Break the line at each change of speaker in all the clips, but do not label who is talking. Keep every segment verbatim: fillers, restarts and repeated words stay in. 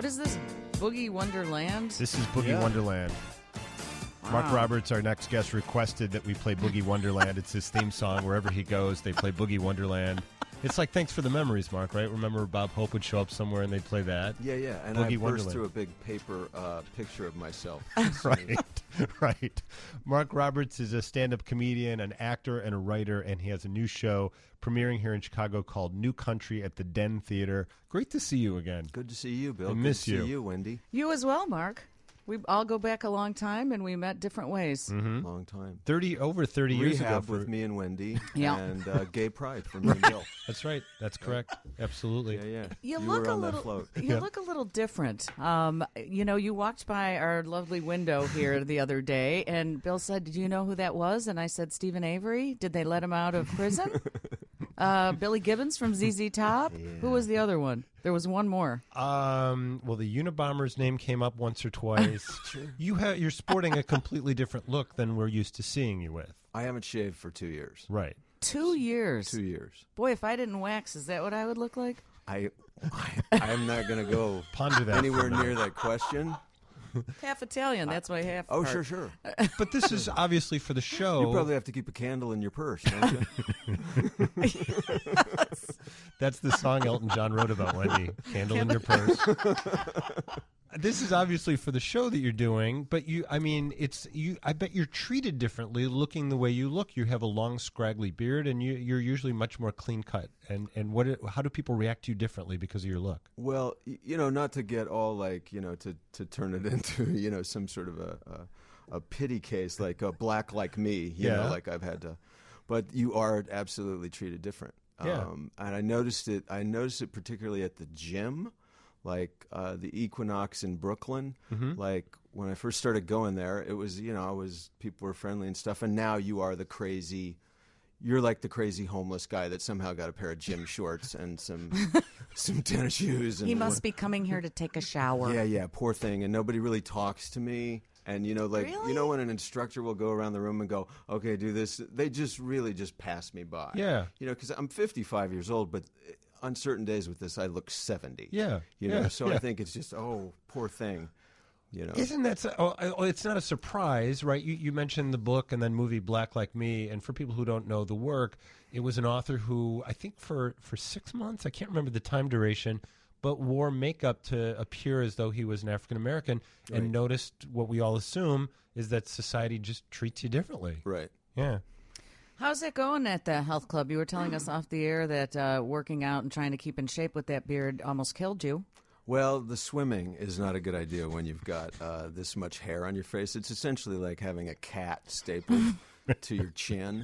is this? Boogie Wonderland?
This is Boogie
Yeah.
Wonderland. Mark
Wow.
Roberts, our next guest, requested that we play Boogie Wonderland. It's his theme song. Wherever he goes, they play Boogie Wonderland. It's like Thanks for the Memories, Mark, right? Remember Bob Hope would show up somewhere and they'd play that?
Yeah, yeah. And
Boogie
I burst
Wonderland.
through a big paper uh, picture of myself.
Right, right. Mark Roberts is a stand-up comedian, an actor, and a writer, and he has a new show premiering here in Chicago called New Country at the Den Theater. Great to see you again.
Good to see you, Bill.
I
Good
miss
to
you.
see you, Wendy.
You as well, Mark. We all go back a long time, and we met different ways.
Mm-hmm.
Long time.
Thirty over thirty years ago.
Rehab
For,
with me and Wendy.
Yeah.
And uh, Gay Pride for me and Bill.
That's right. That's correct. Absolutely.
Yeah, yeah.
You,
You
look
were
a
on that
little.
float.
You
Yeah.
look a little different. Um, you know, you walked by our lovely window here the other day, and Bill said, "Did you know who that was?" And I said, "Stephen Avery. Did they let him out of prison?" uh, Billy Gibbons from Z Z Top. Who was the other one? There was one more.
Um, well, the Unabomber's name came up once or twice. You ha- you're sporting a completely different look than we're used to seeing you with.
I haven't shaved for two years.
Right.
Two years.
Two years.
Boy, if I didn't wax, is that what I would look like?
I, I I'm not going to go
Ponder that.
anywhere
for a minute.
near that question.
Half Italian. That's my half.
Oh,
part.
sure, sure.
But this is obviously for the show.
You probably have to keep a candle in your purse, don't you?
That's the song Elton John wrote about Wendy. Candle in your purse. This is obviously for the show that you're doing, but you, I mean, it's you. I bet you're treated differently, looking the way you look. You have a long, scraggly beard, and you, you're usually much more clean cut. And and what? How do people react to you differently because of your look?
Well, y- you know, not to get all like, you know, to, to turn it into, you know, some sort of a, a, a pity case, like a black like me, you
Yeah.
know, like I've had to, but you are absolutely treated different.
Yeah.
Um, and I noticed it, I noticed it particularly at the gym, like uh, the Equinox in Brooklyn.
Mm-hmm.
Like when I first started going there, it was, you know, I was, people were friendly and stuff. And now you are the crazy, you're like the crazy homeless guy that somehow got a pair of gym shorts and some some tennis shoes. And
He must be coming here to take a shower.
Yeah, yeah, poor thing. And nobody really talks to me. And, you know, like,
Really?
you know when an instructor will go around the room and go, okay, do this, they just really just pass me by.
Yeah.
You know, because I'm fifty-five years old, but on certain days with this, I look seventy.
Yeah,
You know,
yeah,
so
yeah.
I think it's just, oh, poor thing. You know.
Isn't that so, oh, oh, it's not a surprise, right? You, you mentioned the book and then movie Black Like Me, and for people who don't know the work, it was an author who I think for for six months, I can't remember the time duration, but wore makeup to appear as though he was an African American, and
Right.
noticed what we all assume is that society just treats you differently.
Right.
Yeah.
How's it going at the health club? You were telling us off the air that uh, working out and trying to keep in shape with that beard almost killed you.
Well, the swimming is not a good idea when you've got uh, this much hair on your face. It's essentially like having a cat stapled to your chin.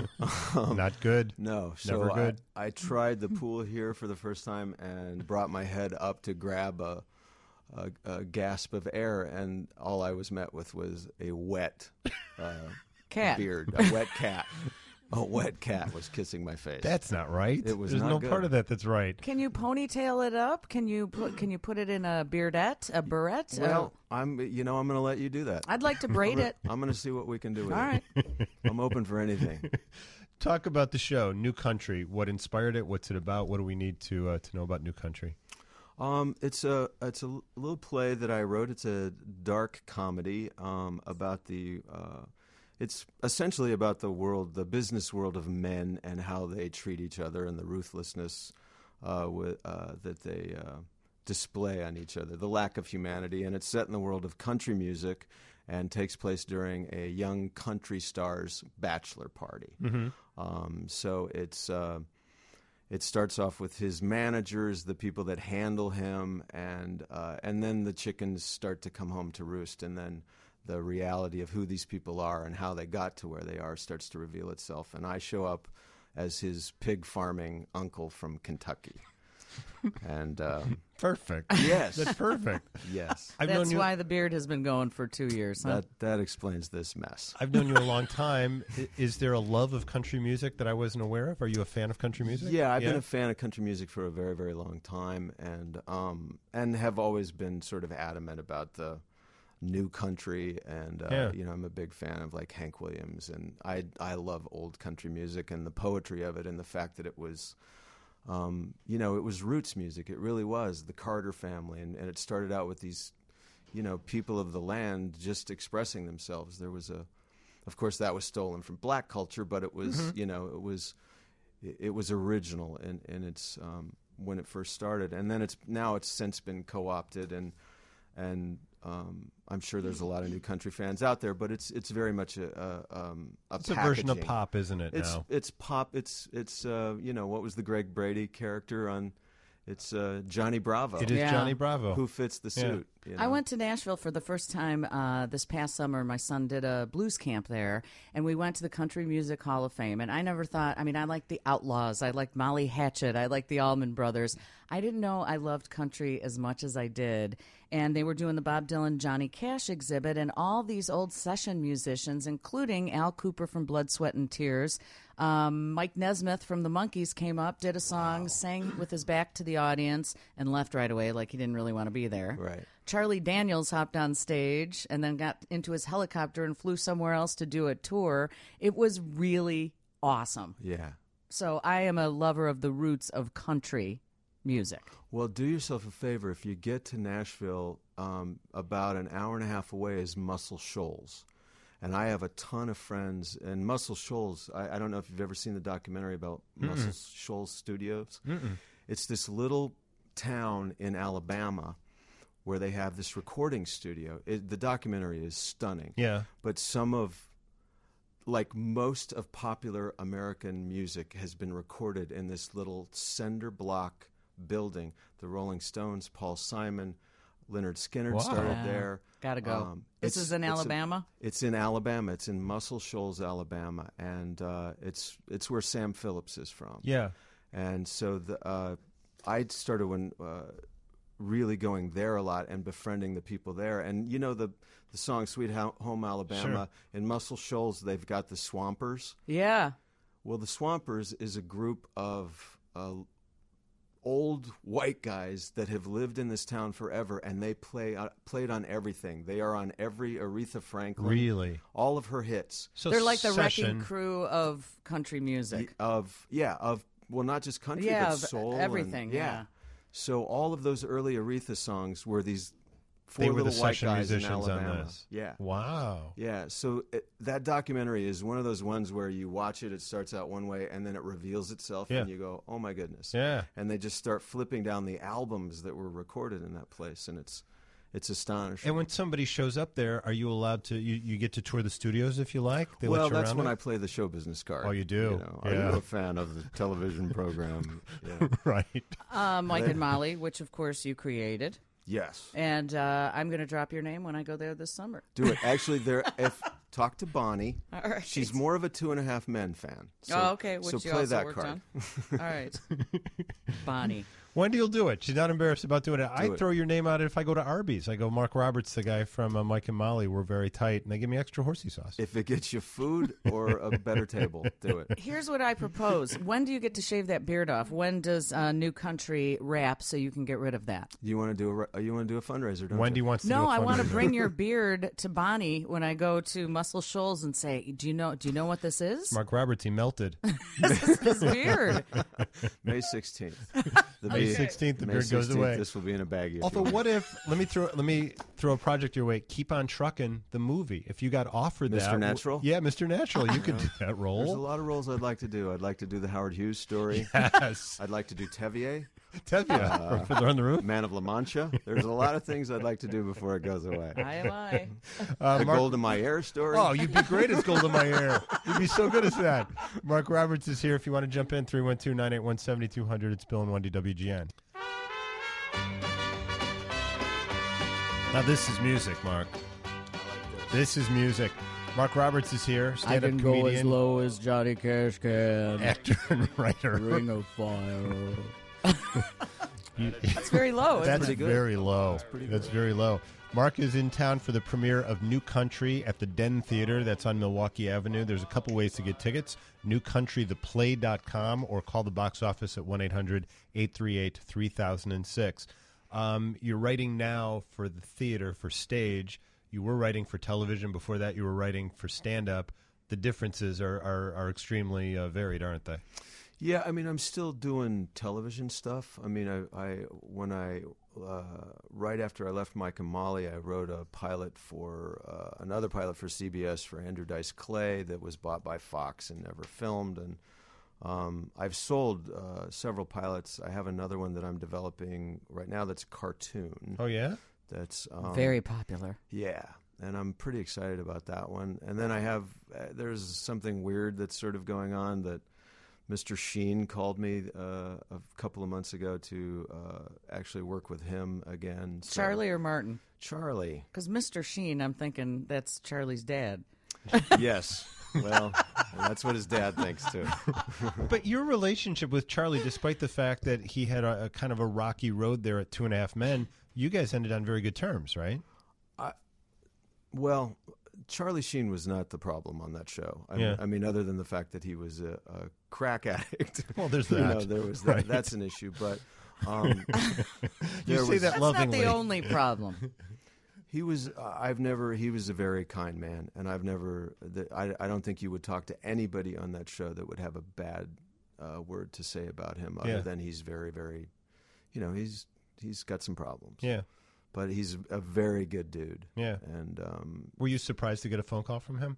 Um,
Not good.
No, so
Never good.
I, I tried the pool here for the first time and brought my head up to grab a, a, a gasp of air, and all I was met with was a wet uh,
Cat.
beard, a wet cat. A wet cat was kissing my face.
That's not right.
It was
There's
not
no
good.
part of that that's right.
Can you ponytail it up? Can you put Can you put it in a beardette, a barrette?
well, I'm. You know, I'm going to let you do that.
Uh, I'd like to braid it.
I'm going to see what we can do with
All
it.
right.
I'm open for anything.
Talk about the show, New Country. What inspired it? What's it about? What do we need to uh, to know about New Country?
Um, it's a it's a l- little play that I wrote. It's a dark comedy um, about the. Uh, it's essentially about the world, the business world of men, and how they treat each other, and the ruthlessness uh, with, uh, that they uh, display on each other, the lack of humanity. And it's set in the world of country music, and takes place during a young country star's bachelor party.
Mm-hmm.
Um, so it's. Uh, It starts off with his managers, the people that handle him, and uh, and then the chickens start to come home to roost, and then the reality of who these people are and how they got to where they are starts to reveal itself. And I show up as his pig farming uncle from Kentucky. And um,
Perfect.
yes,
That's perfect.
yes,
I've
That's
known you.
why the beard has been going for two years, huh?
that that explains this mess.
I've known you a long time. I- Is there a love of country music that I wasn't aware of? Are you a fan of country music?
Yeah, I've been a fan of country music for a very, very long time, and um, and have always been sort of adamant about the new country. And uh,
Yeah.
you know, I'm a big fan of like Hank Williams, and I I love old country music and the poetry of it, and the fact that it was um, you know, it was roots music. It really was the Carter family, and, and it started out with these, you know, people of the land just expressing themselves. There was a, of course, that was stolen from black culture, but it was, mm-hmm. you know, it was, it, it was original, and and it's um, when it first started, and then it's now it's since been co-opted, and and um, I'm sure there's a lot of new country fans out there, but it's it's very much a a, um, a,
it's a version of pop, isn't it?
It's
now?
it's pop. It's it's uh, you know, what was the Greg Brady character on? It's uh, Johnny Bravo.
It is
yeah.
Johnny Bravo.
Who fits the suit.
Yeah.
You know?
I went to Nashville for the first time uh, this past summer. My son did a blues camp there, and we went to the Country Music Hall of Fame. And I never thought, I mean, I liked the Outlaws. I liked Molly Hatchet. I liked the Allman Brothers. I didn't know I loved country as much as I did. And they were doing the Bob Dylan, Johnny Cash exhibit, and all these old session musicians, including Al Cooper from Blood, Sweat, and Tears. Um, Mike Nesmith from the Monkees came up, did a song, wow. sang with his back to the audience, and left right away like he didn't really want to be there.
Right.
Charlie Daniels hopped on stage and then got into his helicopter and flew somewhere else to do a tour. It was really awesome.
Yeah.
So I am a lover of the roots of country music.
Well, do yourself a favor. If you get to Nashville, um, about an hour and a half away is Muscle Shoals. And I have a ton of friends. And Muscle Shoals, I, I don't know if you've ever seen the documentary about Mm-mm. Muscle Shoals Studios.
Mm-mm.
It's this little town in Alabama where they have this recording studio. It, the documentary is stunning.
Yeah.
But some of, like most of popular American music has been recorded in this little cinder block building. The Rolling Stones, Paul Simon, Lynyrd Skynyrd
wow.
started
yeah.
there.
Gotta go.
Um,
this is in
it's
Alabama?
A, it's in Alabama. It's in Muscle Shoals, Alabama. And uh, it's it's where Sam Phillips is from.
Yeah.
And so the uh, I started when uh, really going there a lot and befriending the people there. And you know the the song Sweet Home Alabama,
sure.
in Muscle Shoals they've got the Swampers.
Yeah.
Well, the Swampers is a group of uh, old white guys that have lived in this town forever, and they play uh, played on everything. They are on every Aretha Franklin.
Really?
All of her hits.
So
they're like the
session.
wrecking crew of country music.
Of yeah, of well, not just country,
yeah,
but
of
soul,
everything.
And,
yeah.
yeah. So all of those early Aretha songs were these four
they were
little
the
white
session
guys in
musicians
Alabama.
on this.
Yeah.
Wow.
Yeah. So it, that documentary is one of those ones where you watch it, it starts out one way, and then it reveals itself,
yeah.
and you go, "Oh my goodness!"
Yeah.
And they just start flipping down the albums that were recorded in that place, and it's it's astonishing.
And when somebody shows up there, are you allowed to? You, you get to tour the studios if you like. They
well,
let you
that's
around
when
it?
I play the show business card.
Oh, you do?
You know, are
yeah.
you a fan of the television program? Yeah.
Right.
Uh, Mike and Molly, which of course you created.
Yes.
And uh, I'm going to drop your name when I go there this summer.
Do it. Actually, there. If talk to Bonnie.
All right.
She's more of a Two and a Half Men fan. So,
oh, okay. Which
so
you
play
also
that
worked
card.
on. All right. Bonnie.
Wendy will do it. She's not embarrassed about doing it.
Do
I
it.
throw your name out if I go to Arby's. I go, Mark Roberts, the guy from uh, Mike and Molly. We're very tight, and they give me extra horsey sauce.
If it gets you food or a better table, do it.
Here's what I propose. When do you get to shave that beard off? When does uh, New Country wrap so you can get rid of that?
You want to do a re- uh, you want to do a fundraiser, don't
Wendy
you?
wants to
No,
do a
I want to
fundraiser.
bring your beard to Bonnie when I go to Muscle Shoals and say, "Do you know? Do you know what this is?
Mark Roberts, he melted.
This is his beard."
May sixteenth. The
May
be-
sixteenth, the
May
beard goes
16th,
away.
This will be in a baggie. if
Although,
you want.
what if let me throw let me throw a project your way? Keep on trucking the movie. If you got offered that,
Mister Natural?
yeah, Mister Natural, you could do that
There's a
role.
lot of roles I'd like to do. I'd like to do the Howard Hughes story.
Yes,
I'd like to do Tevier,
Tevye from Fiddler on the Roof.
Man of La Mancha. There's a lot of things I'd like to do before it goes away.
I am I.
Uh,
The
Mark-
Golda Meir story.
Oh, you'd be great as Golda Meir. You'd be so good as that. Mark Roberts is here. If you want to jump in, three one two, nine eight one, seven two zero zero. It's Bill and Wendy, W G N. Now, this is music, Mark. This is music. Mark Roberts is here, stand-up comedian,
low as Johnny Cash can.
actor, and writer.
Ring of fire. That's very low. Isn't
That's
it?
good.
very low. That's very low. Mark is in town for the premiere of New Country at the Den Theater. That's on Milwaukee Avenue. There's a couple ways to get tickets. new country the play dot com or call the box office at one eight hundred, eight three eight, three thousand six. Um, you're writing now for the theater, for stage. You were writing for television. Before that, you were writing for stand-up. The differences are, are, are extremely uh, varied, aren't they?
Yeah, I mean, I'm still doing television stuff. I mean, I, I when I uh, right after I left Mike and Molly, I wrote a pilot for uh, another pilot for C B S for Andrew Dice Clay that was bought by Fox and never filmed. And um, I've sold uh, several pilots. I have another one that I'm developing right now that's a cartoon.
Oh yeah,
that's um,
very popular.
Yeah. And I'm pretty excited about that one. And then I have, uh, there's something weird that's sort of going on that Mister Sheen called me uh, a couple of months ago to uh, actually work with him again. So,
Charlie or Martin?
Charlie.
Because Mister Sheen, I'm thinking that's Charlie's dad.
Yes. Well, that's what his dad thinks, too.
But your relationship with Charlie, despite the fact that he had a, a kind of a rocky road there at Two and a Half Men, you guys ended on very good terms, right?
Well, Charlie Sheen was not the problem on that show. I,
Yeah.
mean, I mean, other than the fact that he was a, a crack addict.
Well, there's
you
that.
know, there was that.
Right.
That's an issue. But um,
You
there
say
was-
that
That's
lovingly.
not the only problem.
He was. Uh, I've never. He was a very kind man, and I've never. The, I. I don't think you would talk to anybody on that show that would have a bad uh, word to say about him, other
Yeah.
than he's very, very. You know, he's he's got some problems.
Yeah,
But he's a very good dude.
yeah.
And um,
Were you surprised to get a phone call from him?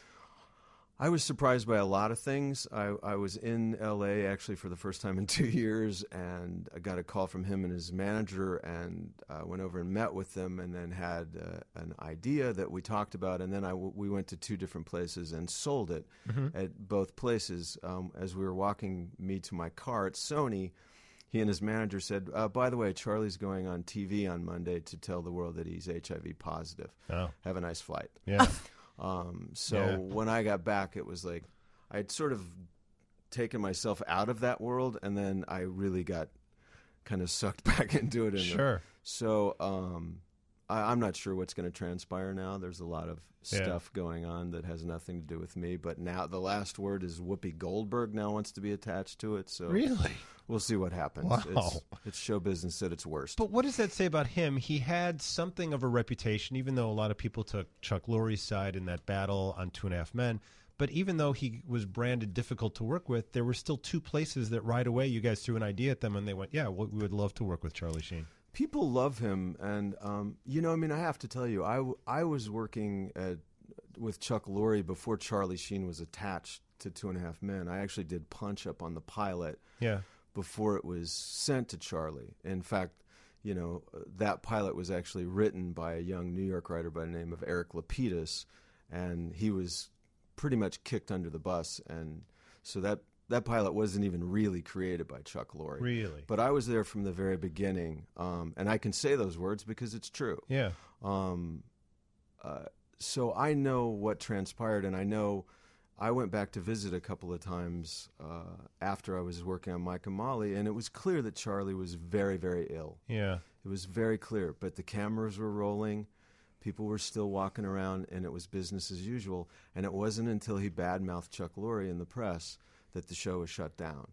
I was surprised by a lot of things. I, I was in L A actually for the first time in two years, and I got a call from him and his manager, and uh, went over and met with them, and then had uh, an idea that we talked about, and then I w- we went to two different places and sold it at both places. Um, as we were walking me to my car at Sony, he and his manager said, uh, by the way, Charlie's going on T V on Monday to tell the world that he's H I V positive.
Oh,
Have a nice flight.
yeah.
Um, so
Yeah.
when I got back, it was like I'd sort of taken myself out of that world, and then I really got kind of sucked back into it. In
Sure.
The, so um, I, I'm not sure what's going to transpire now. There's a lot of
Yeah.
stuff going on that has nothing to do with me. But now the last word is Whoopi Goldberg now wants to be attached to it. So
Really?
we'll see what happens.
Wow.
It's, it's show business at its worst.
But what does that say about him? He had something of a reputation, even though a lot of people took Chuck Lorre's side in that battle on Two and a Half Men. But even though he was branded difficult to work with, there were still two places that right away you guys threw an idea at them and they went, yeah, we we would love to work with Charlie Sheen.
People love him, and um, you know, I mean, I have to tell you, I, w- I was working at, with Chuck Lorre before Charlie Sheen was attached to Two and a Half Men. I actually did punch up on the pilot
Yeah.
before it was sent to Charlie. In fact, you know, that pilot was actually written by a young New York writer by the name of Eric Lapidus, and he was pretty much kicked under the bus, and so that that pilot wasn't even really created by Chuck Lorre.
Really?
But I was there from the very beginning, um, and I can say those words because it's true.
Yeah.
Um, uh, so I know what transpired, and I know I went back to visit a couple of times uh, after I was working on Mike and Molly, and it was clear that Charlie was very, very ill.
Yeah.
It was very clear, but the cameras were rolling. People were still walking around, and it was business as usual. And it wasn't until he badmouthed Chuck Lorre in the press that the show was shut down.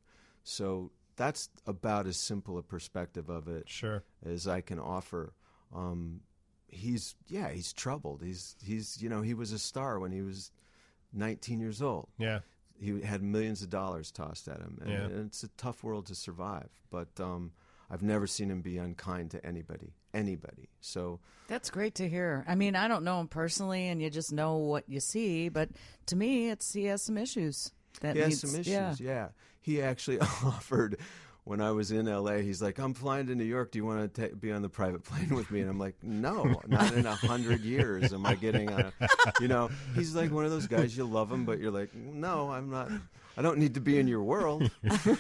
So that's about as simple a perspective of it
Sure.
as I can offer. Um, he's yeah, he's troubled. He's he's you know he was a star when he was nineteen years old.
Yeah.
He had millions of dollars tossed at him, and,
Yeah.
and it's a tough world to survive. But um, I've never seen him be unkind to anybody, anybody. So
That's great to hear. I mean, I don't know him personally, and you just know what you see. But to me, it's he has some issues. That
he has
needs,
some issues.
Yeah.
Yeah. He actually offered when I was in L A. He's like, "I'm flying to New York. Do you want to ta- be on the private plane with me?" And I'm like, "No, not in a hundred years am I getting on a." You know, he's like one of those guys you love him, but you're like, "No, I'm not. I don't need to be in your world."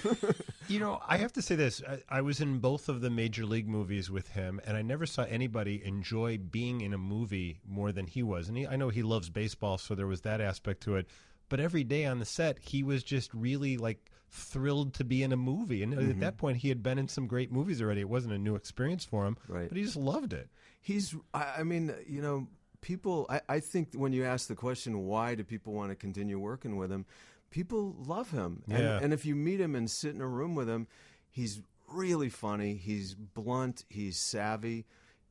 You know, I have to say this. I, I was in both of the Major League movies with him, and I never saw anybody enjoy being in a movie more than he was. And he, I know he loves baseball, so there was that aspect to it. But every day on the set, he was just really, like, thrilled to be in a movie. And
Mm-hmm.
at that point, he had been in some great movies already. It wasn't a new experience for him,
Right.
but he just loved it.
He's, I, I mean, you know, people, I, I think when you ask the question, why do people want to continue working with him? People love him. And,
Yeah.
and if you meet him and sit in a room with him, he's really funny. He's blunt. He's savvy.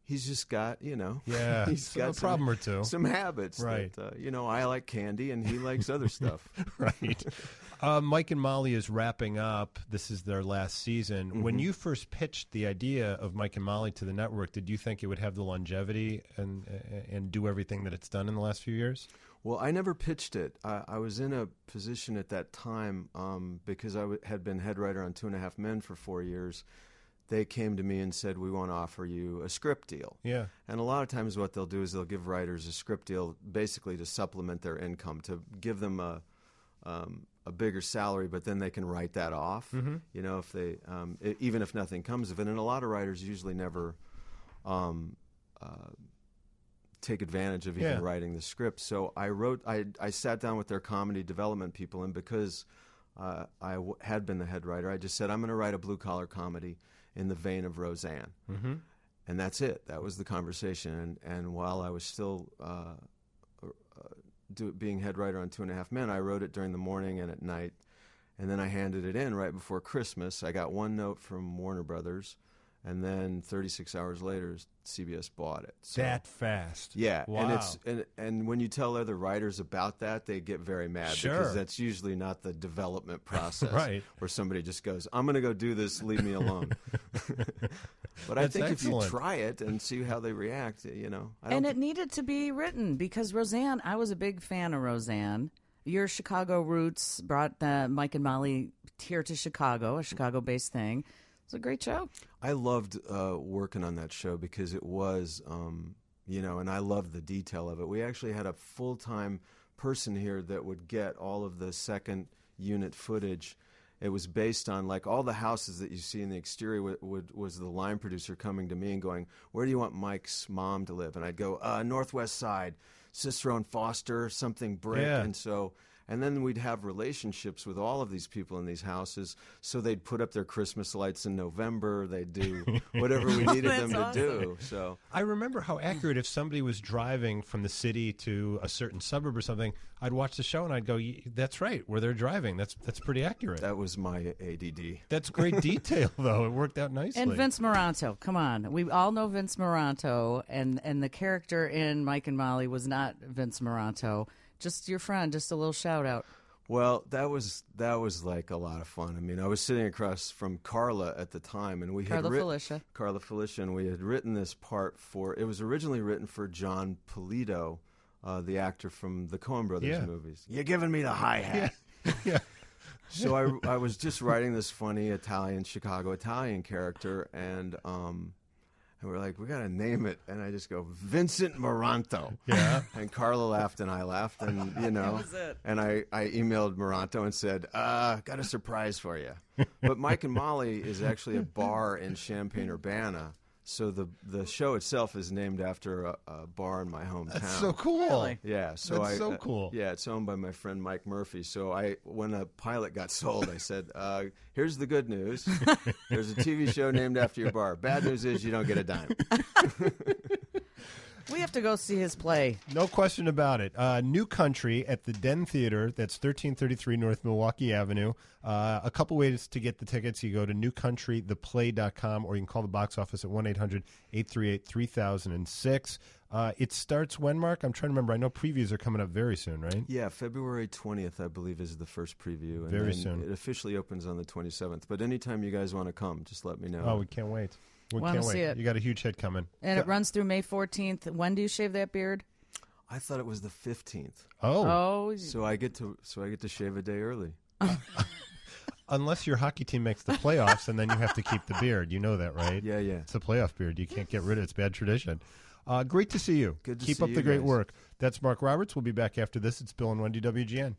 he's just got, you know,
Yeah,
he's
so
got
a
some,
problem or two.
some habits.
Right.
That, uh, you know, I like candy and he likes other stuff.
Right. Uh, Mike and Molly is wrapping up. This is their last season.
Mm-hmm.
When you first pitched the idea of Mike and Molly to the network, did you think it would have the longevity and and do everything that it's done in the last few years?
Well, I never pitched it. I, I was in a position at that time um, because I w- had been head writer on Two and a Half Men for four years. They came to me and said, we want to offer you a script deal.
Yeah.
And a lot of times what they'll do is they'll give writers a script deal basically to supplement their income, to give them a um, a bigger salary, but then they can write that off,
Mm-hmm.
you know, if they um, I- even if nothing comes of it. And a lot of writers usually never um, uh, take advantage of even
Yeah.
writing the script. So I wrote, I, I sat down with their comedy development people, and because uh, I w- had been the head writer, I just said, I'm going to write a blue-collar comedy in the vein of Roseanne.
Mm-hmm.
And that's it. That was the conversation. And, and while I was still uh, uh, do, being head writer on Two and a Half Men, I wrote it during the morning and at night. And then I handed it in right before Christmas. I got one note from Warner Brothers, and then thirty-six hours later, C B S bought it. So,
That fast.
yeah,
Wow.
and it's and, and when you tell other writers about that, they get very mad
Sure.
because that's usually not the development process,
Right.
Where somebody just goes, "I'm going to go do this, leave me alone." But I
That's
think
excellent.
if you try it and see how they react, you know, I don't
And
thi-
it needed to be written because Roseanne, I was a big fan of Roseanne. Your Chicago roots brought the Mike and Molly here to Chicago, a Chicago-based thing. It's a great show.
I loved uh, working on that show because it was, um, you know, and I loved the detail of it. We actually had a full-time person here that would get all of the second unit footage. It was based on, like, all the houses that you see in the exterior would, would, was the line producer coming to me and going, where do you want Mike's mom to live? And I'd go, uh, Northwest Side, Cicero and Foster, something brick.
Yeah.
And so... And then we'd have relationships with all of these people in these houses. So they'd put up their Christmas lights in November. They'd do whatever we needed them
That's
to do. So
I remember how accurate, if somebody was driving from the city to a certain suburb or something, I'd watch the show and I'd go, "Y- that's right, where they're driving. That's that's pretty accurate.
that was my A D D.
That's great detail, though. It worked out nicely.
And Vince Moranto, come on. We all know Vince Moranto, and, and the character in Mike and Molly was not Vince Moranto. Just your friend, just a little shout-out.
Well, that was that was like a lot of fun. I mean, I was sitting across from Carla at the time, and we had
Carla
writ-
Felicia.
Carla Felicia, and we had written this part for. It was originally written for John Polito, uh, the actor from the Coen Brothers
Yeah.
movies. You're giving me the hi hat.
Yeah.
So I, I was just writing this funny Italian, Chicago Italian character, and um, and we're like, we got to name it. And I just go, Vincent Moranto.
Yeah.
And Carla laughed and I laughed, and, you know.
was it.
And I, I emailed Moranto and said, uh, got a surprise for you. But Mike and Molly is actually a bar in Champaign-Urbana. So the the show itself is named after a, a bar in my hometown.
That's so cool.
Really?
Yeah, so
That's
I,
so
uh,
cool.
yeah, it's owned by my friend Mike Murphy. So I, when a pilot got sold, I said, uh, "Here's the good news: there's a T V show named after your bar. Bad news is you don't get a dime."
We have to go see his play.
No question about it. Uh, New Country at the Den Theater. That's thirteen thirty-three North Milwaukee Avenue. Uh, a couple ways to get the tickets. You go to new country the play dot com, or you can call the box office at one eight hundred eight three eight three thousand six. Uh, it starts when, Mark? I'm trying to remember. I know previews are coming up very soon, right?
Yeah, February twentieth, I believe, is the first preview. And
Very
then
soon.
It officially opens on the twenty-seventh. But anytime you guys want to come, just let me know.
Oh, we can't wait. We
Wanna
can't wait.
see it.
You got a huge hit coming.
And it runs through May fourteenth. When do you shave that beard?
I thought it was the fifteenth.
Oh,
Oh,
So I get to so I get to shave a day early.
unless your hockey team makes the playoffs, and then you have to keep the beard. You know that, right?
Yeah, yeah.
It's a playoff beard. You can't get rid of it. It's bad tradition. Uh, great to see you.
Good to
Keep
see
up
you
the great
guys.
work. That's Mark Roberts. We'll be back after this. It's Bill and Wendy W G N.